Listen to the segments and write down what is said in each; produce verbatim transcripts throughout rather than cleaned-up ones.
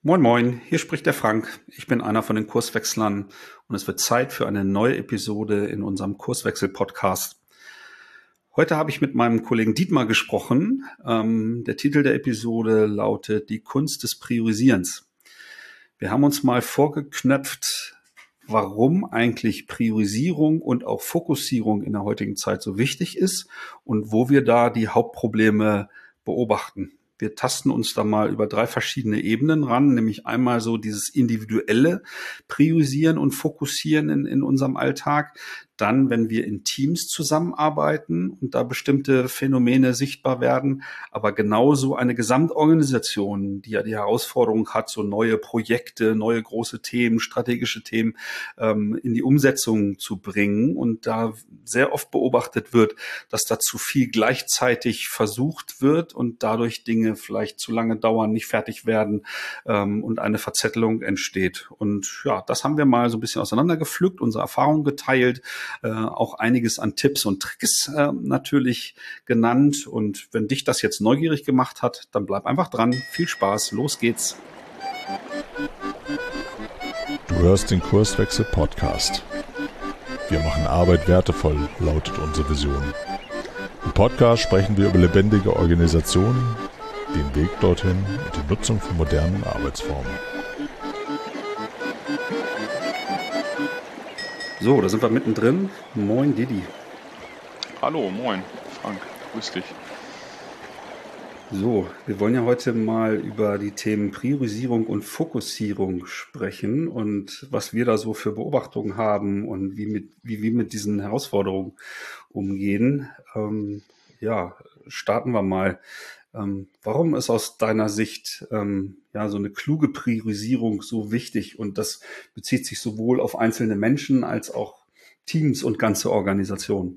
Moin Moin, hier spricht der Frank. Ich bin einer von den Kurswechslern und es wird Zeit für eine neue Episode in unserem Kurswechsel-Podcast. Heute habe ich mit meinem Kollegen Dietmar gesprochen. Ähm, der Titel der Episode lautet Die Kunst des Priorisierens. Wir haben uns mal vorgeknöpft, warum eigentlich Priorisierung und auch Fokussierung in der heutigen Zeit so wichtig ist und wo wir da die Hauptprobleme beobachten. Wir tasten uns da mal über drei verschiedene Ebenen ran, nämlich einmal so dieses individuelle Priorisieren und Fokussieren in, in unserem Alltag. Dann, wenn wir in Teams zusammenarbeiten und da bestimmte Phänomene sichtbar werden, aber genauso eine Gesamtorganisation, die ja die Herausforderung hat, so neue Projekte, neue große Themen, strategische Themen ähm, in die Umsetzung zu bringen. Und da sehr oft beobachtet wird, dass da zu viel gleichzeitig versucht wird und dadurch Dinge vielleicht zu lange dauern, nicht fertig werden ähm, und eine Verzettelung entsteht. Und ja, das haben wir mal so ein bisschen auseinandergepflückt, unsere Erfahrungen geteilt, Äh, auch einiges an Tipps und Tricks äh, natürlich genannt. Und wenn dich das jetzt neugierig gemacht hat, dann bleib einfach dran. Viel Spaß, los geht's. Du hörst den Kurswechsel Podcast. Wir machen Arbeit wertevoll, lautet unsere Vision. Im Podcast sprechen wir über lebendige Organisationen, den Weg dorthin und die Nutzung von modernen Arbeitsformen. So, da sind wir mittendrin. Moin, Didi. Hallo, moin, Frank, grüß dich. So, wir wollen ja heute mal über die Themen Priorisierung und Fokussierung sprechen und was wir da so für Beobachtungen haben und wie, mit, wie wir mit diesen Herausforderungen umgehen. Ähm, ja, starten wir mal. Ähm, warum ist aus deiner Sicht ähm, ja so eine kluge Priorisierung so wichtig? Und das bezieht sich sowohl auf einzelne Menschen als auch Teams und ganze Organisationen.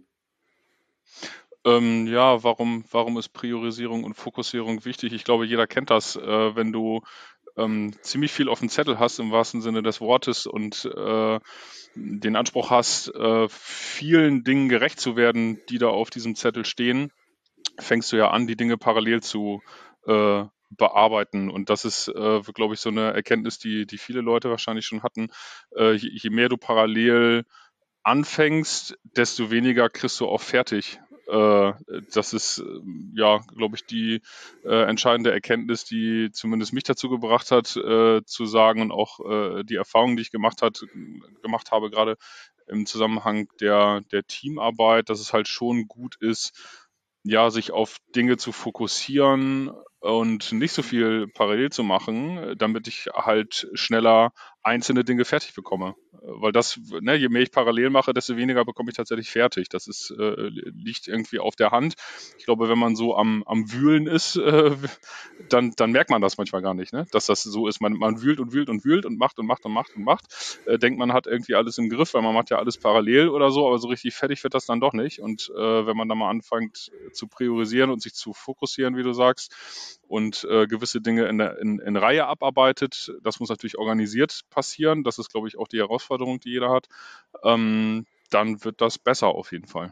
Ähm, ja, warum, warum ist Priorisierung und Fokussierung wichtig? Ich glaube, jeder kennt das, äh, wenn du ähm, ziemlich viel auf dem Zettel hast, im wahrsten Sinne des Wortes, und äh, den Anspruch hast, äh, vielen Dingen gerecht zu werden, die da auf diesem Zettel stehen, fängst du ja an, die Dinge parallel zu äh, bearbeiten. Und das ist, äh, glaube ich, so eine Erkenntnis, die, die viele Leute wahrscheinlich schon hatten. Äh, je, je mehr du parallel anfängst, desto weniger kriegst du auch fertig. Äh, das ist, äh, ja, glaube ich, die äh, entscheidende Erkenntnis, die zumindest mich dazu gebracht hat, äh, zu sagen, und auch äh, die Erfahrung, die ich gemacht hat, gemacht habe, gerade im Zusammenhang der, der Teamarbeit, dass es halt schon gut ist, ja, sich auf Dinge zu fokussieren und nicht so viel parallel zu machen, damit ich halt schneller einzelne Dinge fertig bekomme. Weil das, ne, je mehr ich parallel mache, desto weniger bekomme ich tatsächlich fertig. Das ist, äh, liegt irgendwie auf der Hand. Ich glaube, wenn man so am, am Wühlen ist, äh, dann, dann merkt man das manchmal gar nicht, ne? Dass das so ist. Man, man wühlt und wühlt und wühlt und macht und macht und macht und macht. Äh, denkt, man hat irgendwie alles im Griff, weil man macht ja alles parallel oder so, aber so richtig fertig wird das dann doch nicht. Und äh, wenn man dann mal anfängt zu priorisieren und sich zu fokussieren, wie du sagst, und äh, gewisse Dinge in, der, in, in Reihe abarbeitet, das muss natürlich organisiert passieren. Das ist, glaube ich, auch die Herausforderung, die jeder hat. Ähm, dann wird das besser auf jeden Fall.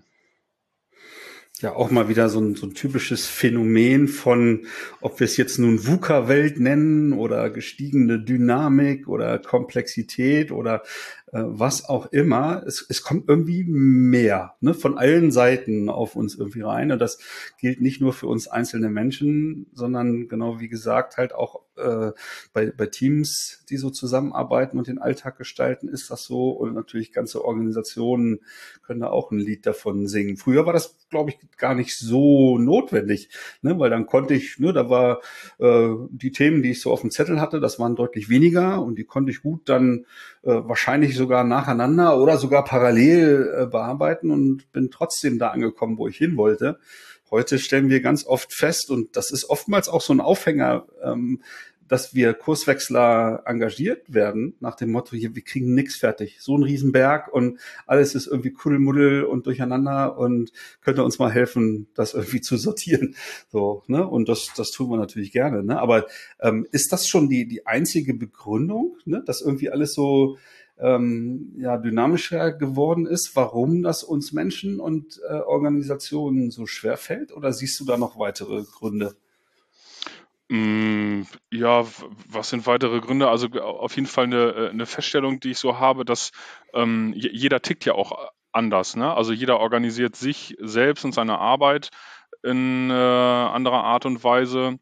Ja, auch mal wieder so ein, so ein typisches Phänomen von, ob wir es jetzt nun VUCA-Welt nennen oder gestiegene Dynamik oder Komplexität oder äh, was auch immer. Es, es kommt irgendwie mehr, ne, von allen Seiten auf uns irgendwie rein. Und das gilt nicht nur für uns einzelne Menschen, sondern genau wie gesagt halt auch äh, bei, bei Teams, die so zusammenarbeiten und den Alltag gestalten, ist das so. Und natürlich ganze Organisationen können da auch ein Lied davon singen. Früher war das, glaube ich, gar nicht so notwendig, ne, weil dann konnte ich, ne, da war äh, die Themen, die ich so auf dem Zettel hatte, das waren deutlich weniger und die konnte ich gut dann äh, wahrscheinlich sogar nacheinander oder sogar parallel äh, bearbeiten und bin trotzdem da angekommen, wo ich hin wollte. Heute stellen wir ganz oft fest, und das ist oftmals auch so ein Aufhänger, ähm, dass wir Kurswechsler engagiert werden, nach dem Motto, hier, wir kriegen nichts fertig. So ein Riesenberg und alles ist irgendwie Kuddelmuddel und durcheinander und könnte uns mal helfen, das irgendwie zu sortieren. So, ne? Und das, das tun wir natürlich gerne. Ne? Aber ähm, ist das schon die, die einzige Begründung, ne? Dass irgendwie alles so ähm, ja, dynamischer geworden ist, warum das uns Menschen und äh, Organisationen so schwer fällt? Oder siehst du da noch weitere Gründe? Mm, Ja, w- was sind weitere Gründe? Also g- auf jeden Fall eine, äh, eine Feststellung, die ich so habe, dass ähm, je- jeder tickt ja auch anders, ne? Also jeder organisiert sich selbst und seine Arbeit in äh, anderer Art und Weise.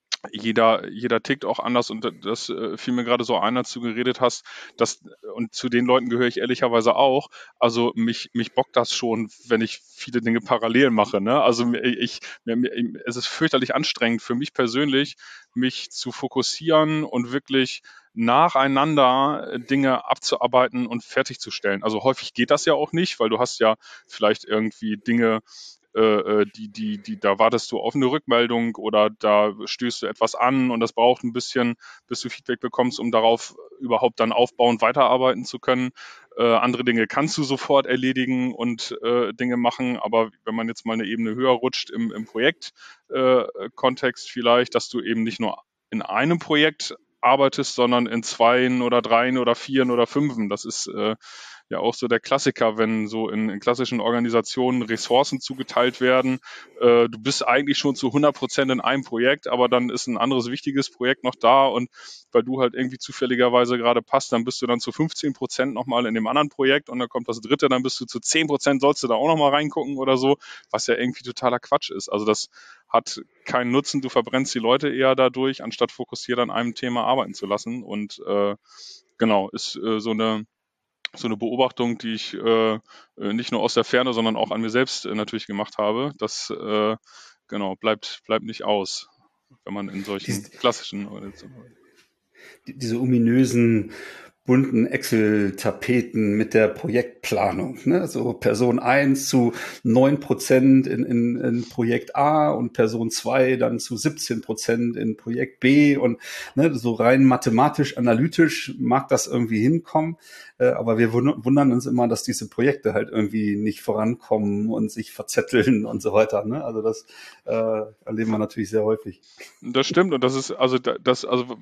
Jeder, jeder tickt auch anders und das äh, fiel mir gerade so ein, als du geredet hast, dass, und zu den Leuten gehöre ich ehrlicherweise auch. Also mich, mich bockt das schon, wenn ich viele Dinge parallel mache. Ne? Also mir- ich, mir, mir, es ist fürchterlich anstrengend für mich persönlich, mich zu fokussieren und wirklich nacheinander äh, Dinge abzuarbeiten und fertigzustellen. Also häufig geht das ja auch nicht, weil du hast ja vielleicht irgendwie Dinge, äh, äh, die, die, die, da wartest du auf eine Rückmeldung oder da stößt du etwas an und das braucht ein bisschen, bis du Feedback bekommst, um darauf überhaupt dann aufbauend weiterarbeiten zu können. Äh, andere Dinge kannst du sofort erledigen und äh, Dinge machen, aber wenn man jetzt mal eine Ebene höher rutscht im, im Projektkontext äh, vielleicht, dass du eben nicht nur in einem Projekt arbeitest, sondern in zweien oder dreien oder vieren oder fünfen. Das ist äh, ja auch so der Klassiker, wenn so in, in klassischen Organisationen Ressourcen zugeteilt werden. Äh, du bist eigentlich schon zu hundert Prozent in einem Projekt, aber dann ist ein anderes wichtiges Projekt noch da und weil du halt irgendwie zufälligerweise gerade passt, dann bist du dann zu fünfzehn Prozent nochmal in dem anderen Projekt und dann kommt das dritte, dann bist du zu zehn Prozent, sollst du da auch nochmal reingucken oder so, was ja irgendwie totaler Quatsch ist. Also das hat keinen Nutzen, du verbrennst die Leute eher dadurch, anstatt fokussiert an einem Thema arbeiten zu lassen und äh, genau, ist äh, so eine so eine Beobachtung, die ich äh, nicht nur aus der Ferne, sondern auch an mir selbst äh, natürlich gemacht habe. Das äh, genau bleibt bleibt nicht aus, wenn man in solchen Dies, klassischen Organisationen. die, diese ominösen bunten Excel-Tapeten mit der Projektplanung. Ne? So Person eins zu neun Prozent in, in, in Projekt A und Person zwei dann zu siebzehn Prozent in Projekt B. Und ne, so rein mathematisch, analytisch mag das irgendwie hinkommen. Äh, aber wir wundern uns immer, dass diese Projekte halt irgendwie nicht vorankommen und sich verzetteln und so weiter. Ne? Also das äh, erleben wir natürlich sehr häufig. Das stimmt und das ist also das also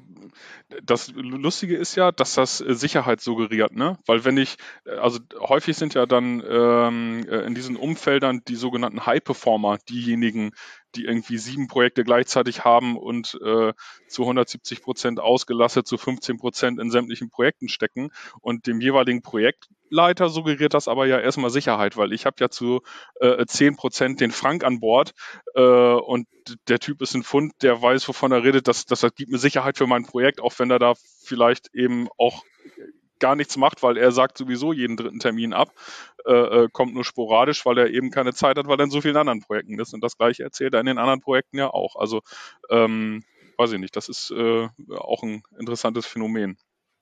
das Lustige ist ja, dass das äh, Sicherheit suggeriert, ne? Weil wenn ich äh, also häufig sind ja dann ähm, äh, in diesen Umfeldern die sogenannten High Performer diejenigen, die irgendwie sieben Projekte gleichzeitig haben und äh, zu hundertsiebzig Prozent ausgelastet, zu fünfzehn Prozent in sämtlichen Projekten stecken und dem jeweiligen Projektleiter suggeriert das aber ja erstmal Sicherheit, weil ich habe ja zu äh, zehn Prozent den Frank an Bord äh, und der Typ ist ein Fund, der weiß, wovon er redet, das, das gibt mir Sicherheit für mein Projekt, auch wenn er da vielleicht eben auch gar nichts macht, weil er sagt sowieso jeden dritten Termin ab, äh, kommt nur sporadisch, weil er eben keine Zeit hat, weil er in so vielen anderen Projekten ist. Und das Gleiche erzählt er in den anderen Projekten ja auch. Also, ähm, weiß ich nicht, das ist äh, auch ein interessantes Phänomen.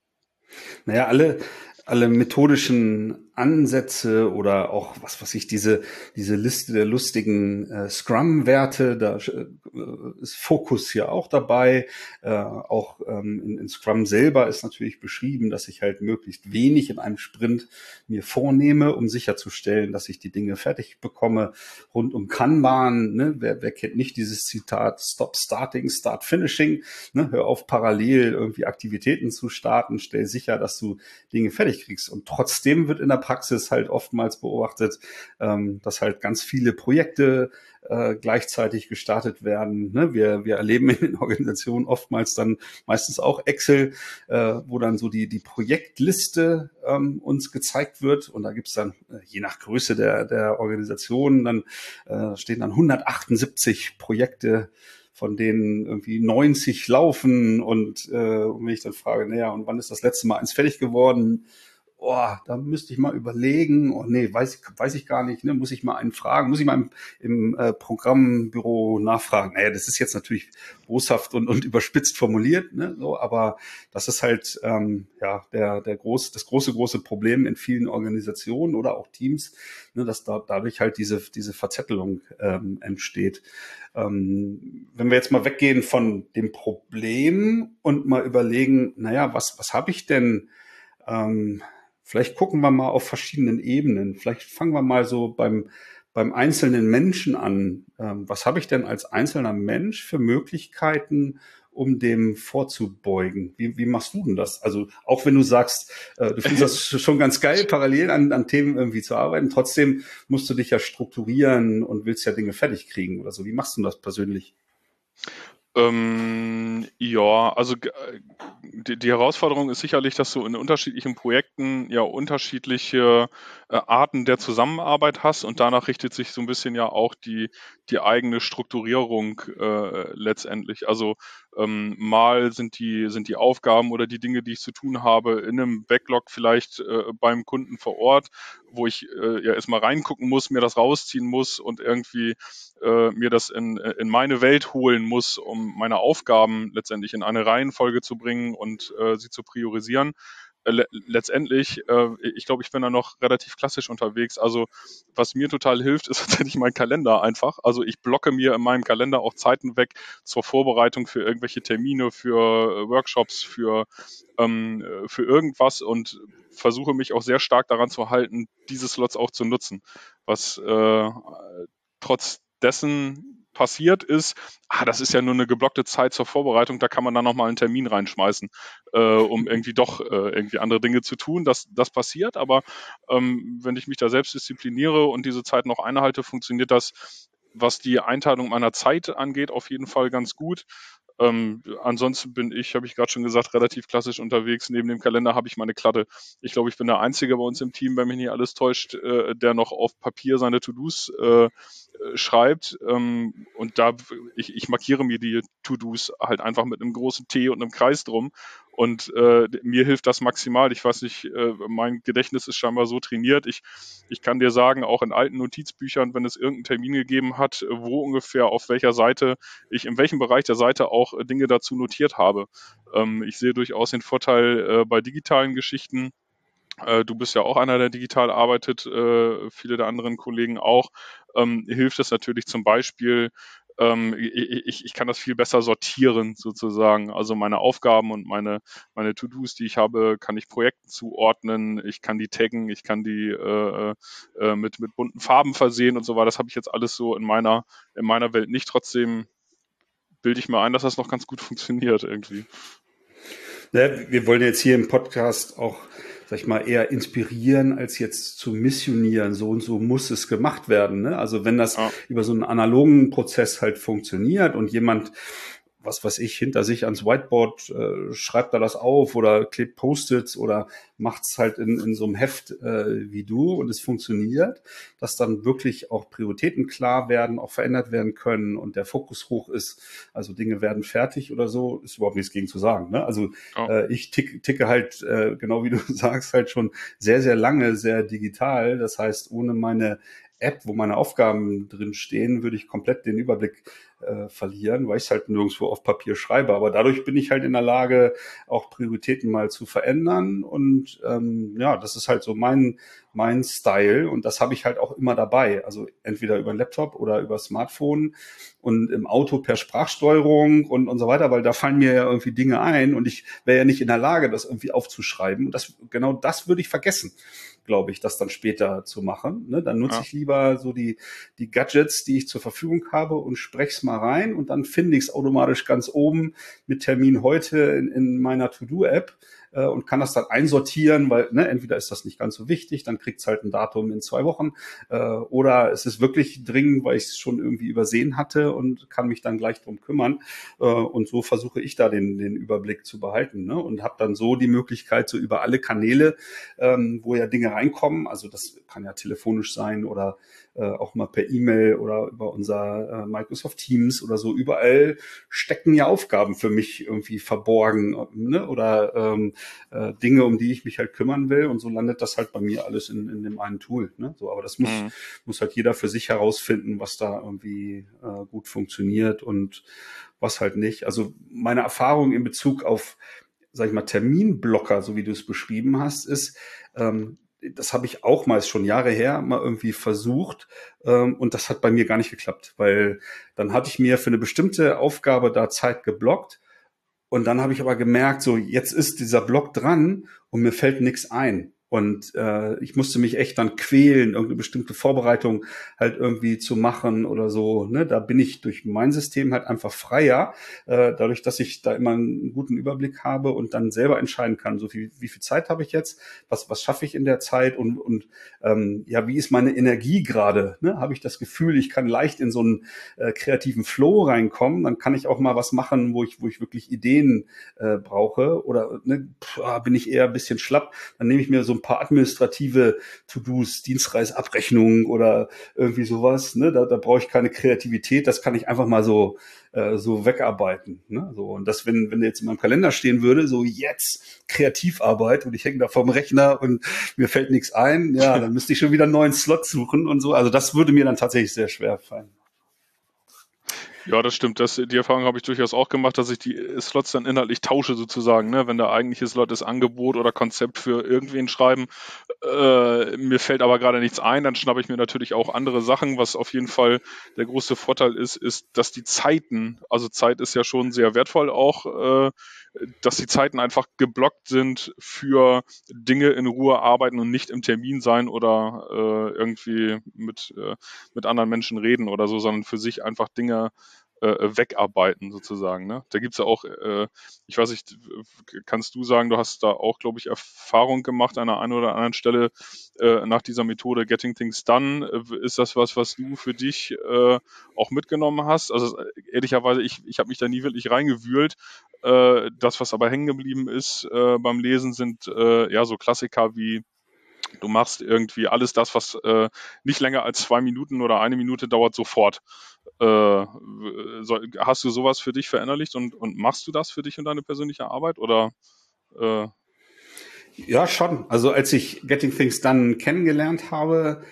Naja, alle, alle methodischen Ansätze oder auch, was weiß ich, diese, diese Liste der lustigen äh, Scrum-Werte, da äh, ist Fokus ja auch dabei. Äh, auch ähm, in, in Scrum selber ist natürlich beschrieben, dass ich halt möglichst wenig in einem Sprint mir vornehme, um sicherzustellen, dass ich die Dinge fertig bekomme. Rund um Kanban, ne? wer, wer kennt nicht dieses Zitat, Stop Starting, Start Finishing, ne? Hör auf, parallel irgendwie Aktivitäten zu starten, stell sicher, dass du Dinge fertig kriegst. Und trotzdem wird in der Praxis halt oftmals beobachtet, ähm, dass halt ganz viele Projekte äh, gleichzeitig gestartet werden. Ne? Wir, wir erleben in den Organisationen oftmals dann meistens auch Excel, äh, wo dann so die, die Projektliste ähm, uns gezeigt wird. Und da gibt's dann, äh, je nach Größe der, der Organisation, dann äh, stehen dann hundertachtundsiebzig Projekte, von denen irgendwie neunzig laufen und, äh, und wenn ich dann frage, naja, und wann ist das letzte Mal eins fertig geworden? Oh, da müsste ich mal überlegen. Oh nee, weiß ich, weiß ich gar nicht. Ne? Muss ich mal einen fragen? Muss ich mal im, im äh, Programmbüro nachfragen? Naja, das ist jetzt natürlich boshaft und, und überspitzt formuliert, ne? So, aber das ist halt ähm, ja der der groß das große große Problem in vielen Organisationen oder auch Teams, ne, dass da dadurch halt diese diese Verzettelung ähm, entsteht. Ähm, wenn wir jetzt mal weggehen von dem Problem und mal überlegen, naja, was was habe ich denn? Ähm, Vielleicht gucken wir mal auf verschiedenen Ebenen. Vielleicht fangen wir mal so beim, beim einzelnen Menschen an. Ähm, was habe ich denn als einzelner Mensch für Möglichkeiten, um dem vorzubeugen? Wie, wie machst du denn das? Also auch wenn du sagst, äh, du findest das schon ganz geil, parallel an, an Themen irgendwie zu arbeiten, trotzdem musst du dich ja strukturieren und willst ja Dinge fertig kriegen oder so. Wie machst du das persönlich? Ähm, ja, also g- die, die Herausforderung ist sicherlich, dass du in unterschiedlichen Projekten ja unterschiedliche äh, Arten der Zusammenarbeit hast und danach richtet sich so ein bisschen ja auch die, die eigene Strukturierung äh, letztendlich. Also ähm, mal sind die, sind die Aufgaben oder die Dinge, die ich zu tun habe, in einem Backlog vielleicht äh, beim Kunden vor Ort, wo ich äh, ja erstmal reingucken muss, mir das rausziehen muss und irgendwie äh, mir das in, in meine Welt holen muss, um meine Aufgaben letztendlich in eine Reihenfolge zu bringen und äh, sie zu priorisieren. Äh, le letztendlich, äh, ich glaube, ich bin da noch relativ klassisch unterwegs. Also was mir total hilft, ist tatsächlich mein Kalender einfach. Also ich blocke mir in meinem Kalender auch Zeiten weg zur Vorbereitung für irgendwelche Termine, für äh, Workshops, für, ähm, äh, für irgendwas und versuche mich auch sehr stark daran zu halten, diese Slots auch zu nutzen. Was äh, trotz dessen passiert ist, ah, das ist ja nur eine geblockte Zeit zur Vorbereitung, da kann man dann nochmal einen Termin reinschmeißen, äh, um irgendwie doch äh, irgendwie andere Dinge zu tun. Das, das passiert, aber ähm, wenn ich mich da selbst diszipliniere und diese Zeit noch einhalte, funktioniert das, was die Einteilung meiner Zeit angeht, auf jeden Fall ganz gut. Ähm, ansonsten bin ich, habe ich gerade schon gesagt, relativ klassisch unterwegs. Neben dem Kalender habe ich meine Klatte. Ich glaube, ich bin der Einzige bei uns im Team, wenn mich nicht alles täuscht, äh, der noch auf Papier seine To-Dos äh, schreibt. Ähm, und da, ich, ich markiere mir die To-Dos halt einfach mit einem großen T und einem Kreis drum. Und äh, mir hilft das maximal. Ich weiß nicht, äh, mein Gedächtnis ist scheinbar so trainiert. Ich, ich kann dir sagen, auch in alten Notizbüchern, wenn es irgendeinen Termin gegeben hat, wo ungefähr auf welcher Seite ich in welchem Bereich der Seite auch Dinge dazu notiert habe. Ähm, ich sehe durchaus den Vorteil äh, bei digitalen Geschichten. Äh, du bist ja auch einer, der digital arbeitet, äh, viele der anderen Kollegen auch. Ähm, hilft es natürlich zum Beispiel, ähm, ich, ich kann das viel besser sortieren sozusagen. Also meine Aufgaben und meine, meine To-Dos, die ich habe, kann ich Projekten zuordnen, ich kann die taggen, ich kann die äh, äh, mit, mit bunten Farben versehen und so weiter. Das habe ich jetzt alles so in meiner, in meiner Welt nicht. Trotzdem bilde ich mir ein, dass das noch ganz gut funktioniert irgendwie. Ne, wir wollen jetzt hier im Podcast auch, sag ich mal, eher inspirieren, als jetzt zu missionieren. So und so muss es gemacht werden. Ne? Also wenn das ja. über so einen analogen Prozess halt funktioniert und jemand, was weiß ich, hinter sich ans Whiteboard äh, schreibt da das auf oder klebt Post-its oder macht's halt in, in so einem Heft äh, wie du und es funktioniert, dass dann wirklich auch Prioritäten klar werden, auch verändert werden können und der Fokus hoch ist. Also Dinge werden fertig oder so, ist überhaupt nichts gegen zu sagen. Ne? Also oh. äh, ich tick, ticke halt, äh, genau wie du sagst, halt schon sehr, sehr lange, sehr digital. Das heißt, ohne meine App, wo meine Aufgaben drin stehen, würde ich komplett den Überblick äh, verlieren, weil ich es halt nirgendwo auf Papier schreibe. Aber dadurch bin ich halt in der Lage, auch Prioritäten mal zu verändern. Und ähm, ja, das ist halt so mein mein Style. Und das habe ich halt auch immer dabei. Also entweder über den Laptop oder über Smartphone und im Auto per Sprachsteuerung und, und so weiter, weil da fallen mir ja irgendwie Dinge ein und ich wäre ja nicht in der Lage, das irgendwie aufzuschreiben. Und das, genau das würde ich vergessen, glaube ich, das dann später zu machen. Ne? Dann nutze ja. ich lieber so die, die Gadgets, die ich zur Verfügung habe und sprech's mal rein und dann finde ich es automatisch ganz oben mit Termin heute in, in meiner To-Do-App äh, und kann das dann einsortieren, weil ne, entweder ist das nicht ganz so wichtig, dann kriegt's halt ein Datum in zwei Wochen äh, oder es ist wirklich dringend, weil ich es schon irgendwie übersehen hatte und kann mich dann gleich drum kümmern. Äh, und so versuche ich da den, den Überblick zu behalten, ne? Und habe dann so die Möglichkeit, so über alle Kanäle, ähm, wo ja Dinge reinkommen, also das kann ja telefonisch sein oder äh, auch mal per E-Mail oder über unser äh, Microsoft Teams oder so, überall stecken ja Aufgaben für mich irgendwie verborgen, ne? Oder ähm, äh, Dinge, um die ich mich halt kümmern will und so landet das halt bei mir alles in, in dem einen Tool, ne? So, aber das muss, mhm. muss halt jeder für sich herausfinden, was da irgendwie äh, gut funktioniert und was halt nicht. Also meine Erfahrung in Bezug auf, sag ich mal, Terminblocker, so wie du es beschrieben hast, ist, ähm, das habe ich auch mal, ist schon Jahre her, mal irgendwie versucht ähm, und das hat bei mir gar nicht geklappt, weil dann hatte ich mir für eine bestimmte Aufgabe da Zeit geblockt und dann habe ich aber gemerkt, so jetzt ist dieser Block dran und mir fällt nichts ein. Und äh, ich musste mich echt dann quälen, irgendeine bestimmte Vorbereitung halt irgendwie zu machen oder so. Ne? Da bin ich durch mein System halt einfach freier, äh, dadurch, dass ich da immer einen guten Überblick habe und dann selber entscheiden kann, so viel, wie viel Zeit habe ich jetzt, was was schaffe ich in der Zeit und und ähm, ja, wie ist meine Energie gerade? Ne? Habe ich das Gefühl, ich kann leicht in so einen äh, kreativen Flow reinkommen, dann kann ich auch mal was machen, wo ich wo ich wirklich Ideen äh, brauche oder ne, pff, bin ich eher ein bisschen schlapp, dann nehme ich mir so ein paar administrative To-Dos, Dienstreisabrechnungen oder irgendwie sowas. Ne? Da, da brauche ich keine Kreativität, das kann ich einfach mal so äh, so wegarbeiten. Ne? So, und das, wenn wenn jetzt in meinem Kalender stehen würde, so jetzt Kreativarbeit und ich hänge da vorm Rechner und mir fällt nichts ein, ja, dann müsste ich schon wieder einen neuen Slot suchen und so. Also das würde mir dann tatsächlich sehr schwer fallen. Ja, das stimmt. Das, die Erfahrung habe ich durchaus auch gemacht, dass ich die Slots dann inhaltlich tausche sozusagen. Ne? Wenn der eigentliche Slot ist Angebot oder Konzept für irgendwen schreiben, äh, mir fällt aber gerade nichts ein, dann schnappe ich mir natürlich auch andere Sachen. Was auf jeden Fall der große Vorteil ist, ist, dass die Zeiten, also Zeit ist ja schon sehr wertvoll auch, äh, dass die Zeiten einfach geblockt sind für Dinge in Ruhe arbeiten und nicht im Termin sein oder äh, irgendwie mit, äh, mit anderen Menschen reden oder so, sondern für sich einfach Dinge äh, wegarbeiten sozusagen. Ne? Da gibt's ja auch, äh, ich weiß nicht, kannst du sagen, du hast da auch, glaube ich, Erfahrung gemacht an der einen oder anderen Stelle äh, nach dieser Methode Getting Things Done. Ist das was, was du für dich äh, auch mitgenommen hast? Also ehrlicherweise, ich, ich habe mich da nie wirklich reingewühlt. Äh, das, was aber hängen geblieben ist äh, beim Lesen, sind äh, ja so Klassiker wie du machst irgendwie alles das, was äh, nicht länger als zwei Minuten oder eine Minute dauert, sofort. Äh, so, hast du sowas für dich verinnerlicht und, und machst du das für dich und deine persönliche Arbeit? Oder äh Ja, schon. Also als ich Getting Things Done kennengelernt habe,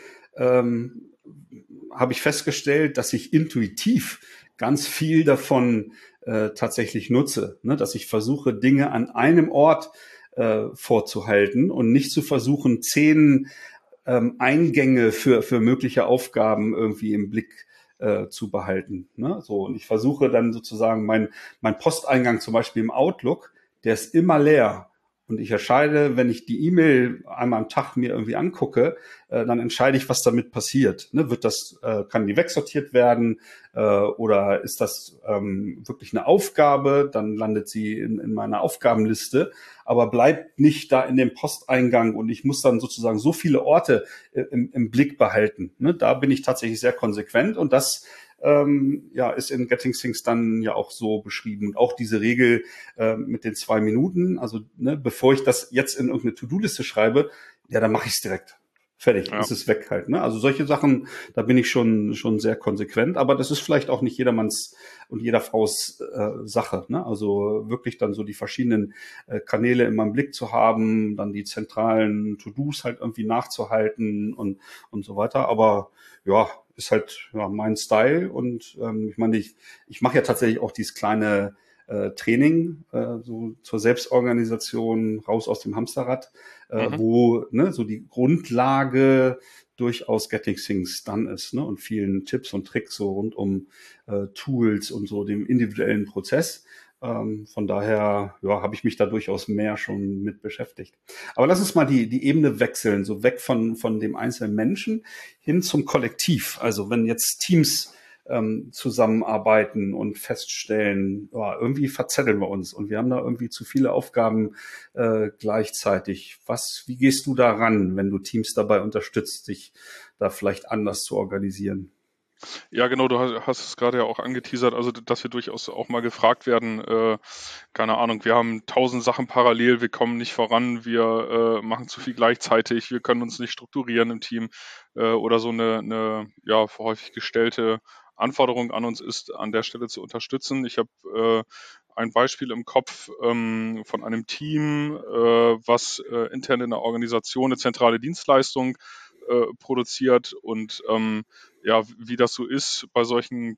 ähm, habe ich festgestellt, dass ich intuitiv ganz viel davon äh, tatsächlich nutze. Ne? Dass ich versuche, Dinge an einem Ort äh, vorzuhalten und nicht zu versuchen, zehn ähm, Eingänge für, für mögliche Aufgaben irgendwie im Blick äh, zu behalten. Ne? So, und ich versuche dann sozusagen mein, mein Posteingang zum Beispiel im Outlook, der ist immer leer. Und ich entscheide, wenn ich die E-Mail einmal am Tag mir irgendwie angucke, äh, dann entscheide ich, was damit passiert. Ne? Wird das, äh, kann die wegsortiert werden äh, oder ist das ähm, wirklich eine Aufgabe? Dann landet sie in, in meiner Aufgabenliste, aber bleibt nicht da in dem Posteingang und ich muss dann sozusagen so viele Orte äh, im, im Blick behalten. Ne? Da bin ich tatsächlich sehr konsequent und das Ähm, ja, ist in Getting Things dann ja auch so beschrieben. Und auch diese Regel äh, mit den zwei Minuten, also ne, bevor ich das jetzt in irgendeine To-Do-Liste schreibe, ja, dann mache ich es direkt. Fertig, ja. ist es weg halt. Ne? Also solche Sachen, da bin ich schon schon sehr konsequent, aber das ist vielleicht auch nicht jedermanns und jeder Frau's äh, Sache. Ne? Also wirklich dann so die verschiedenen äh, Kanäle in meinem Blick zu haben, dann die zentralen To-Dos halt irgendwie nachzuhalten und und so weiter. Aber ja, ist halt ja, mein Style und ähm, ich meine, ich, ich mache ja tatsächlich auch dieses kleine äh, Training äh, so zur Selbstorganisation raus aus dem Hamsterrad, äh, Mhm. wo ne, so die Grundlage durchaus Getting Things Done ist, ne, und vielen Tipps und Tricks so rund um äh, Tools und so dem individuellen Prozess. Ähm, von daher ja, habe ich mich da durchaus mehr schon mit beschäftigt. Aber lass uns mal die, die Ebene wechseln, so weg von, von dem einzelnen Menschen hin zum Kollektiv. Also wenn jetzt Teams ähm, zusammenarbeiten und feststellen, ja, irgendwie verzetteln wir uns und wir haben da irgendwie zu viele Aufgaben äh, gleichzeitig. Was, wie gehst du da ran, wenn du Teams dabei unterstützt, sich da vielleicht anders zu organisieren? Ja, genau, du hast, hast es gerade ja auch angeteasert, also dass wir durchaus auch mal gefragt werden, äh, keine Ahnung, wir haben tausend Sachen parallel, wir kommen nicht voran, wir äh, machen zu viel gleichzeitig, wir können uns nicht strukturieren im Team äh, oder so eine, eine ja häufig gestellte Anforderung an uns ist, an der Stelle zu unterstützen. Ich habe äh, ein Beispiel im Kopf ähm, von einem Team, äh, was äh, intern in der Organisation eine zentrale Dienstleistung äh, produziert und ähm, ja, wie das so ist bei solchen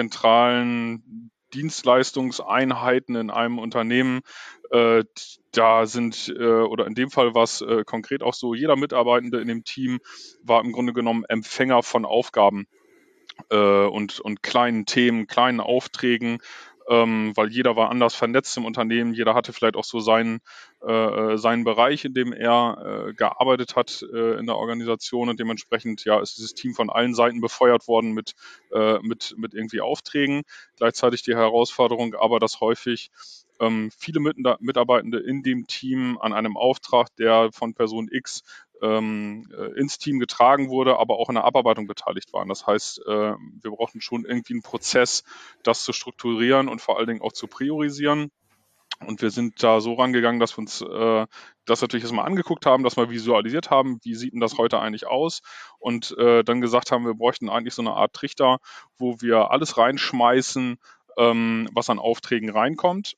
zentralen Dienstleistungseinheiten in einem Unternehmen, äh, da sind, äh, oder in dem Fall war es äh, konkret auch so, jeder Mitarbeitende in dem Team war im Grunde genommen Empfänger von Aufgaben äh, und, und kleinen Themen, kleinen Aufträgen. ähm, weil jeder war anders vernetzt im Unternehmen, jeder hatte vielleicht auch so seinen, äh, seinen Bereich, in dem er äh, gearbeitet hat äh, in der Organisation, und dementsprechend ja ist dieses Team von allen Seiten befeuert worden mit, äh, mit, mit irgendwie Aufträgen. Gleichzeitig die Herausforderung aber, dass häufig ähm, viele Mitarbeitende in dem Team an einem Auftrag, der von Person X ähm, äh, ins Team getragen wurde, aber auch in der Abarbeitung beteiligt waren. Das heißt, äh, wir brauchten schon irgendwie einen Prozess, das zu strukturieren und vor allen Dingen auch zu priorisieren. Und wir sind da so rangegangen, dass wir uns äh, das natürlich erstmal angeguckt haben, das mal visualisiert haben, wie sieht denn das heute eigentlich aus, und äh, dann gesagt haben, wir bräuchten eigentlich so eine Art Trichter, wo wir alles reinschmeißen, ähm, was an Aufträgen reinkommt,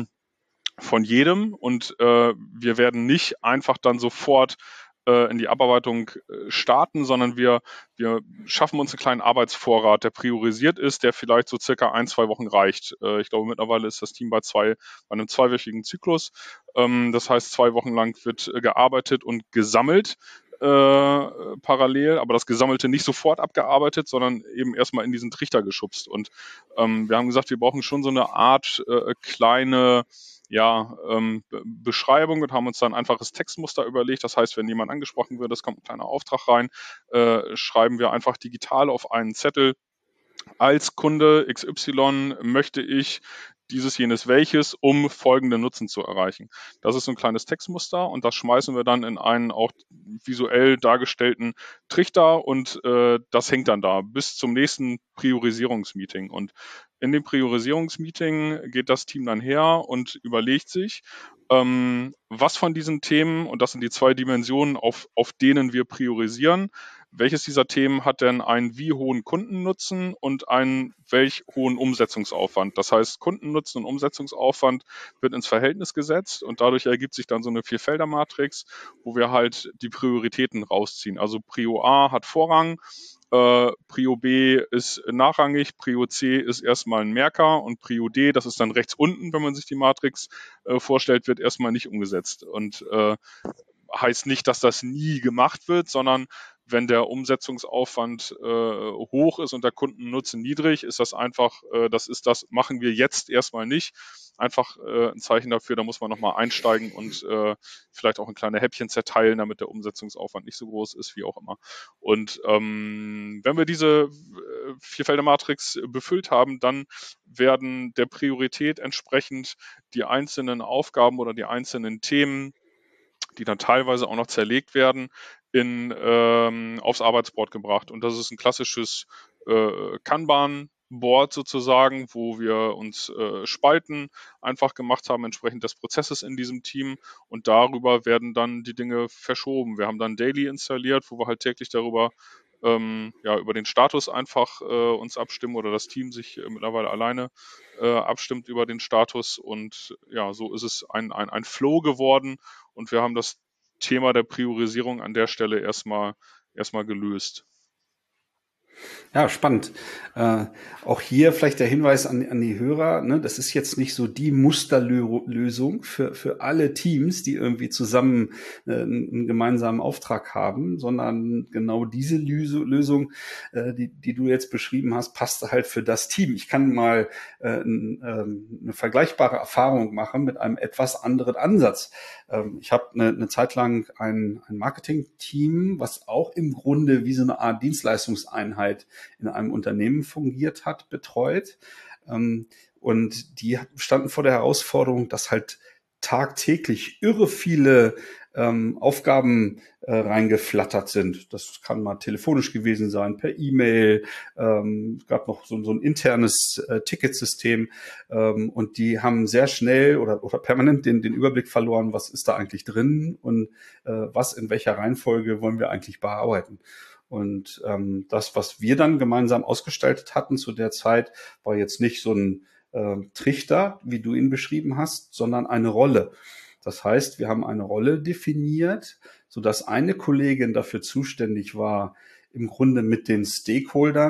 von jedem, und äh, wir werden nicht einfach dann sofort äh, in die Abarbeitung äh, starten, sondern wir, wir schaffen uns einen kleinen Arbeitsvorrat, der priorisiert ist, der vielleicht so circa ein, zwei Wochen reicht. Äh, ich glaube, mittlerweile ist das Team bei, zwei, bei einem zweiwöchigen Zyklus. Ähm, das heißt, zwei Wochen lang wird äh, gearbeitet und gesammelt. Äh, parallel, aber das Gesammelte nicht sofort abgearbeitet, sondern eben erstmal in diesen Trichter geschubst. Und ähm, wir haben gesagt, wir brauchen schon so eine Art äh, kleine ja, ähm, Beschreibung, und haben uns dann ein einfaches Textmuster überlegt. Das heißt, wenn jemand angesprochen wird, es kommt ein kleiner Auftrag rein, äh, schreiben wir einfach digital auf einen Zettel: Als Kunde X Y möchte ich dieses, jenes, welches, um folgenden Nutzen zu erreichen. Das ist so ein kleines Textmuster, und das schmeißen wir dann in einen auch visuell dargestellten Trichter, und äh, das hängt dann da bis zum nächsten Priorisierungsmeeting. Und in dem Priorisierungsmeeting geht das Team dann her und überlegt sich, ähm, was von diesen Themen, und das sind die zwei Dimensionen, auf, auf denen wir priorisieren, welches dieser Themen hat denn einen wie hohen Kundennutzen und einen welch hohen Umsetzungsaufwand. Das heißt, Kundennutzen und Umsetzungsaufwand wird ins Verhältnis gesetzt, und dadurch ergibt sich dann so eine Vierfelder-Matrix, wo wir halt die Prioritäten rausziehen. Also Prio A hat Vorrang, äh, Prio B ist nachrangig, Prio C ist erstmal ein Merker, und Prio D, das ist dann rechts unten, wenn man sich die Matrix äh, vorstellt, wird erstmal nicht umgesetzt. Und äh, heißt nicht, dass das nie gemacht wird, sondern wenn der Umsetzungsaufwand äh, hoch ist und der Kundennutzen niedrig, ist das einfach, äh, das ist das, machen wir jetzt erstmal nicht. Einfach äh, ein Zeichen dafür, da muss man nochmal einsteigen und äh, vielleicht auch ein kleine Häppchen zerteilen, damit der Umsetzungsaufwand nicht so groß ist, wie auch immer. Und ähm, wenn wir diese äh, Vierfelder-Matrix befüllt haben, dann werden der Priorität entsprechend die einzelnen Aufgaben oder die einzelnen Themen, die dann teilweise auch noch zerlegt werden, in, ähm, aufs Arbeitsboard gebracht. Und das ist ein klassisches äh, Kanban-Board sozusagen, wo wir uns äh, Spalten einfach gemacht haben, entsprechend des Prozesses in diesem Team. Und darüber werden dann die Dinge verschoben. Wir haben dann Daily installiert, wo wir halt täglich darüber ähm, ja, über den Status einfach äh, uns abstimmen, oder das Team sich äh, mittlerweile alleine äh, abstimmt über den Status. Und ja, so ist es ein, ein, ein Flow geworden, und wir haben das Thema der Priorisierung an der Stelle erstmal erstmal gelöst. Ja, spannend. Äh, auch hier vielleicht der Hinweis an, an die Hörer, ne, das ist jetzt nicht so die Musterlösung für, für alle Teams, die irgendwie zusammen äh, einen gemeinsamen Auftrag haben, sondern genau diese Lösung, Lösung äh, die, die du jetzt beschrieben hast, passt halt für das Team. Ich kann mal äh, n, äh, eine vergleichbare Erfahrung machen mit einem etwas anderen Ansatz. Ähm, ich habe eine, eine Zeit lang ein, ein Marketing-Team, was auch im Grunde wie so eine Art Dienstleistungseinheit in einem Unternehmen fungiert hat, betreut. Und die standen vor der Herausforderung, dass halt tagtäglich irre viele ähm, Aufgaben äh, reingeflattert sind. Das kann mal telefonisch gewesen sein, per E-Mail. Ähm, es gab noch so, so ein internes äh, Ticketsystem. Ähm, und die haben sehr schnell oder, oder permanent den, den Überblick verloren, was ist da eigentlich drin und äh, was in welcher Reihenfolge wollen wir eigentlich bearbeiten. Und ähm, das, was wir dann gemeinsam ausgestaltet hatten zu der Zeit, war jetzt nicht so ein äh, Trichter, wie du ihn beschrieben hast, sondern eine Rolle. Das heißt, wir haben eine Rolle definiert, sodass eine Kollegin dafür zuständig war, im Grunde mit den Stakeholdern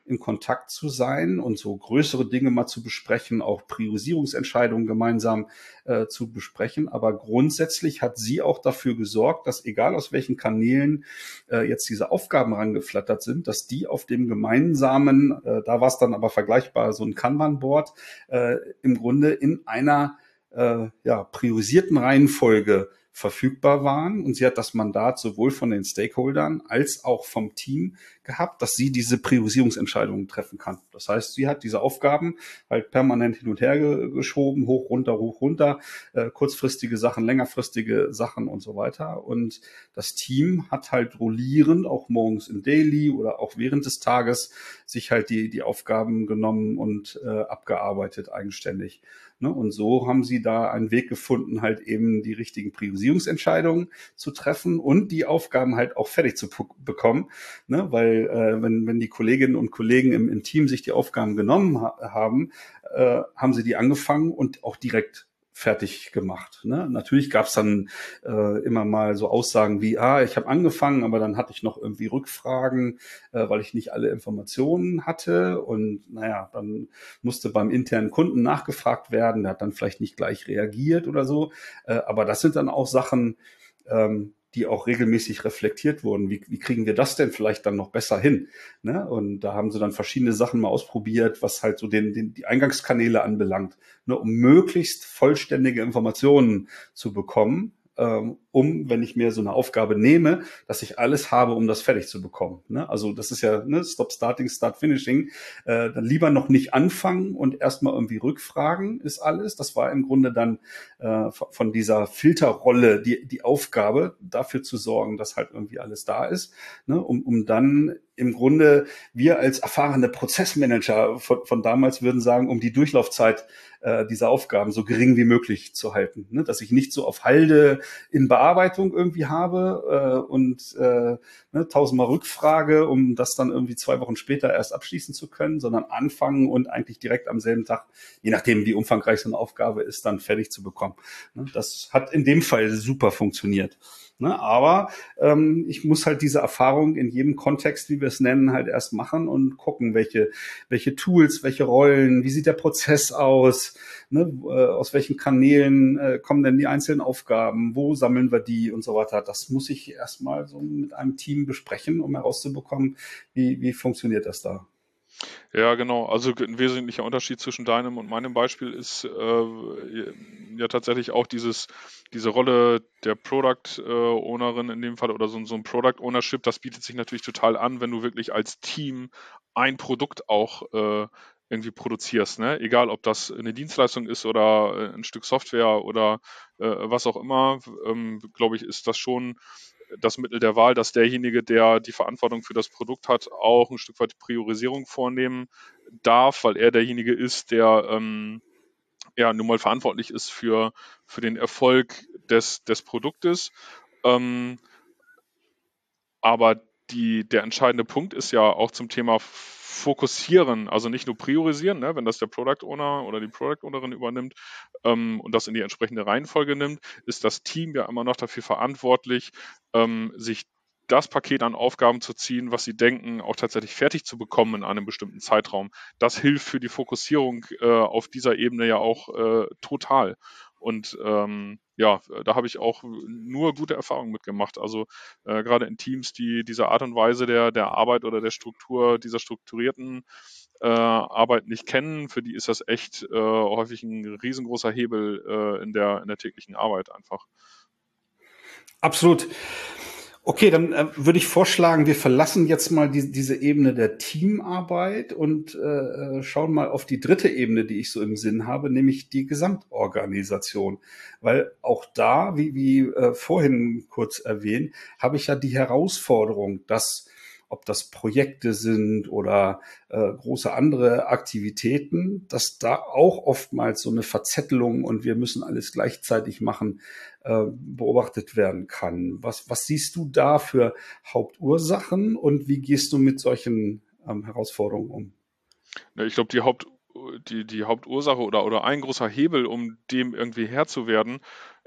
in Kontakt zu sein und so größere Dinge mal zu besprechen, auch Priorisierungsentscheidungen gemeinsam äh, zu besprechen. Aber grundsätzlich hat sie auch dafür gesorgt, dass egal aus welchen Kanälen äh, jetzt diese Aufgaben rangeflattert sind, dass die auf dem gemeinsamen, äh, da war es dann aber vergleichbar, so ein Kanban-Board, äh, im Grunde in einer äh, ja, priorisierten Reihenfolge verfügbar waren. Und sie hat das Mandat sowohl von den Stakeholdern als auch vom Team gehabt, dass sie diese Priorisierungsentscheidungen treffen kann. Das heißt, sie hat diese Aufgaben halt permanent hin und her geschoben, hoch, runter, hoch, runter, äh, kurzfristige Sachen, längerfristige Sachen und so weiter. Und das Team hat halt rollierend, auch morgens im Daily oder auch während des Tages, sich halt die, die Aufgaben genommen und äh, abgearbeitet eigenständig. Ne? Und so haben sie da einen Weg gefunden, halt eben die richtigen Priorisierungsentscheidungen zu treffen und die Aufgaben halt auch fertig zu bekommen. Ne? Weil äh, wenn, wenn die Kolleginnen und Kollegen im, im Team sich die Aufgaben genommen ha- haben, äh, haben sie die angefangen und auch direkt fertig gemacht. Ne? Natürlich gab es dann äh, immer mal so Aussagen wie, ah, ich habe angefangen, aber dann hatte ich noch irgendwie Rückfragen, äh, weil ich nicht alle Informationen hatte. Und naja, dann musste beim internen Kunden nachgefragt werden, der hat dann vielleicht nicht gleich reagiert oder so. Äh, aber das sind dann auch Sachen, ähm, die auch regelmäßig reflektiert wurden. Wie, wie kriegen wir das denn vielleicht dann noch besser hin? Ne? Und da haben sie dann verschiedene Sachen mal ausprobiert, was halt so den, den, die Eingangskanäle anbelangt, ne? Um möglichst vollständige Informationen zu bekommen, ähm, um, wenn ich mir so eine Aufgabe nehme, dass ich alles habe, um das fertig zu bekommen. Ne? Also das ist ja ne, Stop Starting, Start Finishing. Äh, dann lieber noch nicht anfangen und erstmal irgendwie rückfragen ist alles. Das war im Grunde dann äh, von dieser Filterrolle die, die Aufgabe, dafür zu sorgen, dass halt irgendwie alles da ist, ne? um, um dann im Grunde wir als erfahrene Prozessmanager von, von damals würden sagen, um die Durchlaufzeit äh, dieser Aufgaben so gering wie möglich zu halten, ne? Dass ich nicht so auf Halde in Bearbeitung irgendwie habe äh, und äh, ne, tausendmal Rückfrage, um das dann irgendwie zwei Wochen später erst abschließen zu können, sondern anfangen und eigentlich direkt am selben Tag, je nachdem wie umfangreich so eine Aufgabe ist, dann fertig zu bekommen. Ne? Das hat in dem Fall super funktioniert. Ne, aber ähm, ich muss halt diese Erfahrung in jedem Kontext, wie wir es nennen, halt erst machen und gucken, welche welche Tools, welche Rollen, wie sieht der Prozess aus, ne, äh, aus welchen Kanälen äh, kommen denn die einzelnen Aufgaben, wo sammeln wir die und so weiter. Das muss ich erstmal so mit einem Team besprechen, um herauszubekommen, wie wie funktioniert das da. Ja, genau. Also ein wesentlicher Unterschied zwischen deinem und meinem Beispiel ist äh, ja tatsächlich auch dieses, diese Rolle der Product äh, Ownerin in dem Fall oder so, so ein Product Ownership. Das bietet sich natürlich total an, wenn du wirklich als Team ein Produkt auch äh, irgendwie produzierst. Ne? Egal, ob das eine Dienstleistung ist oder ein Stück Software oder äh, was auch immer, ähm, glaube ich, ist das schon das Mittel der Wahl, dass derjenige, der die Verantwortung für das Produkt hat, auch ein Stück weit Priorisierung vornehmen darf, weil er derjenige ist, der ähm, ja nun mal verantwortlich ist für, für den Erfolg des, des Produktes. Ähm, aber die, der entscheidende Punkt ist ja auch zum Thema Fokussieren, also nicht nur priorisieren, ne, wenn das der Product Owner oder die Product Ownerin übernimmt ähm, und das in die entsprechende Reihenfolge nimmt, ist das Team ja immer noch dafür verantwortlich, ähm, sich das Paket an Aufgaben zu ziehen, was sie denken, auch tatsächlich fertig zu bekommen in einem bestimmten Zeitraum. Das hilft für die Fokussierung äh, auf dieser Ebene ja auch äh, total. Und ähm, ja, da habe ich auch nur gute Erfahrungen mitgemacht. Also äh, gerade in Teams, die diese Art und Weise der, der Arbeit oder der Struktur, dieser strukturierten äh, Arbeit nicht kennen, für die ist das echt äh, häufig ein riesengroßer Hebel äh, in der, in der täglichen Arbeit einfach. Absolut. Okay, dann äh, würde ich vorschlagen, wir verlassen jetzt mal die, diese Ebene der Teamarbeit und äh, schauen mal auf die dritte Ebene, die ich so im Sinn habe, nämlich die Gesamtorganisation. Weil auch da, wie, wie äh, vorhin kurz erwähnt, habe ich ja die Herausforderung, dass ob das Projekte sind oder äh, große andere Aktivitäten, dass da auch oftmals so eine Verzettelung und wir müssen alles gleichzeitig machen, äh, beobachtet werden kann. Was, was siehst du da für Hauptursachen und wie gehst du mit solchen ähm, Herausforderungen um? Ja, ich glaube, die Haupt, die, die Hauptursache oder, oder ein großer Hebel, um dem irgendwie Herr zu werden,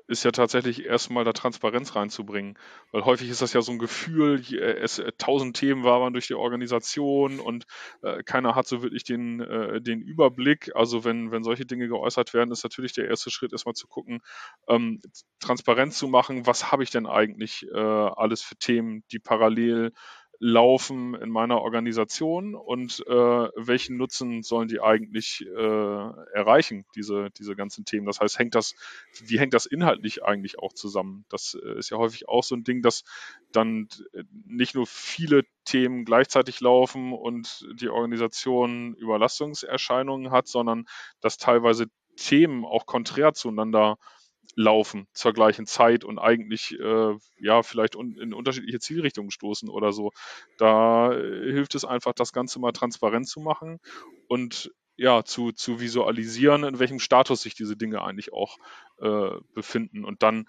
ist ja tatsächlich erstmal da Transparenz reinzubringen. Weil häufig ist das ja so ein Gefühl, es tausend Themen wabern durch die Organisation und äh, keiner hat so wirklich den, äh, den Überblick. Also wenn, wenn solche Dinge geäußert werden, ist natürlich der erste Schritt erstmal zu gucken, ähm, Transparenz zu machen, was habe ich denn eigentlich äh, alles für Themen, die parallel laufen in meiner Organisation und äh, welchen Nutzen sollen die eigentlich äh, erreichen, diese, diese ganzen Themen. Das heißt, hängt das, wie hängt das inhaltlich eigentlich auch zusammen? Das äh, ist ja häufig auch so ein Ding, dass dann nicht nur viele Themen gleichzeitig laufen und die Organisation Überlastungserscheinungen hat, sondern dass teilweise Themen auch konträr zueinander laufen zur gleichen Zeit und eigentlich äh, ja vielleicht un in unterschiedliche Zielrichtungen stoßen oder so. Da äh, hilft es einfach, das Ganze mal transparent zu machen und ja, zu, zu visualisieren, in welchem Status sich diese Dinge eigentlich auch äh, befinden. Und dann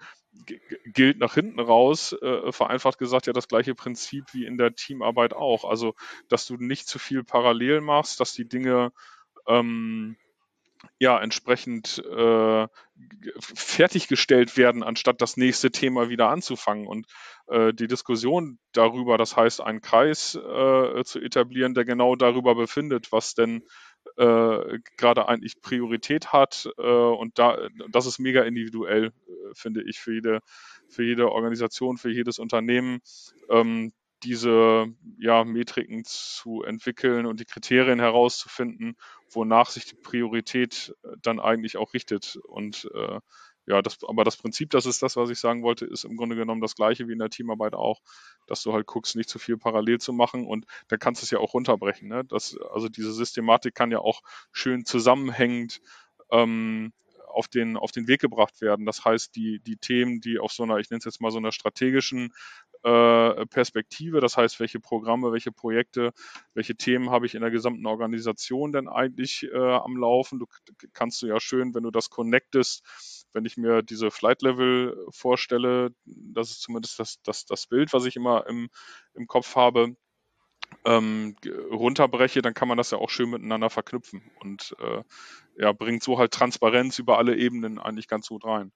gilt nach hinten raus, äh, vereinfacht gesagt, ja das gleiche Prinzip wie in der Teamarbeit auch. Also, dass du nicht zu viel parallel machst, dass die Dinge ähm, ja, entsprechend äh, fertiggestellt werden, anstatt das nächste Thema wieder anzufangen. Und äh, die Diskussion darüber, das heißt, einen Kreis äh, zu etablieren, der genau darüber befindet, was denn äh, gerade eigentlich Priorität hat. Äh, und da, das ist mega individuell, äh, finde ich, für jede, für jede Organisation, für jedes Unternehmen. Ähm, diese ja, Metriken zu entwickeln und die Kriterien herauszufinden, wonach sich die Priorität dann eigentlich auch richtet. Und äh, ja, das, aber das Prinzip, das ist das, was ich sagen wollte, ist im Grunde genommen das gleiche wie in der Teamarbeit auch, dass du halt guckst, nicht zu viel parallel zu machen und da kannst du es ja auch runterbrechen. Ne? Das, also diese Systematik kann ja auch schön zusammenhängend ähm, auf den, auf den Weg gebracht werden. Das heißt, die, die Themen, die auf so einer, ich nenne es jetzt mal so einer strategischen Perspektive, das heißt, welche Programme, welche Projekte, welche Themen habe ich in der gesamten Organisation denn eigentlich äh, am Laufen? Du kannst du ja schön, wenn du das connectest, wenn ich mir diese Flight Level vorstelle, das ist zumindest das, das, das Bild, was ich immer im, im Kopf habe, ähm, runterbreche, dann kann man das ja auch schön miteinander verknüpfen und äh, ja, bringt so halt Transparenz über alle Ebenen eigentlich ganz gut rein.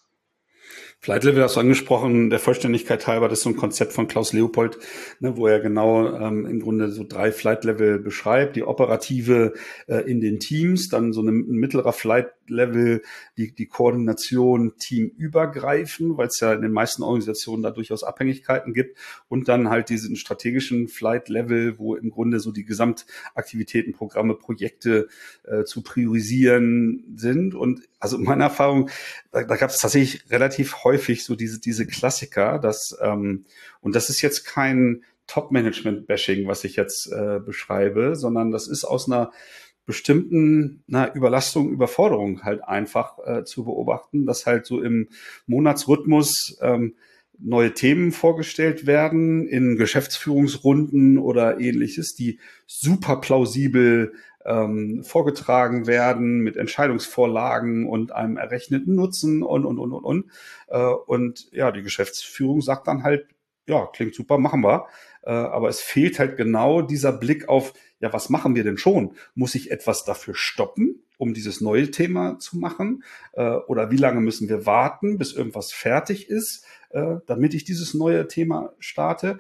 Flight Level hast du angesprochen, der Vollständigkeit halber, das ist so ein Konzept von Klaus Leopold, ne, wo er genau ähm, im Grunde so drei Flight Level beschreibt. Die operative äh, in den Teams, dann so eine, ein mittlerer Flight Level, die, die Koordination teamübergreifend, weil es ja in den meisten Organisationen da durchaus Abhängigkeiten gibt. Und dann halt diesen strategischen Flight Level, wo im Grunde so die Gesamtaktivitäten, Programme, Projekte äh, zu priorisieren sind. Und also in meiner Erfahrung, da, da gab es tatsächlich relativ häufig so diese diese Klassiker, dass ähm, und das ist jetzt kein Top-Management-Bashing, was ich jetzt äh, beschreibe, sondern das ist aus einer bestimmten na, Überlastung, Überforderung halt einfach äh, zu beobachten, dass halt so im Monatsrhythmus ähm, neue Themen vorgestellt werden in Geschäftsführungsrunden oder ähnliches, die super plausibel ähm, vorgetragen werden mit Entscheidungsvorlagen und einem errechneten Nutzen und, und, und, und, und. Äh, und ja, die Geschäftsführung sagt dann halt, ja, klingt super, machen wir. Äh, aber es fehlt halt genau dieser Blick auf, ja, was machen wir denn schon? Muss ich etwas dafür stoppen, um dieses neue Thema zu machen? Äh, oder wie lange müssen wir warten, bis irgendwas fertig ist, äh, damit ich dieses neue Thema starte?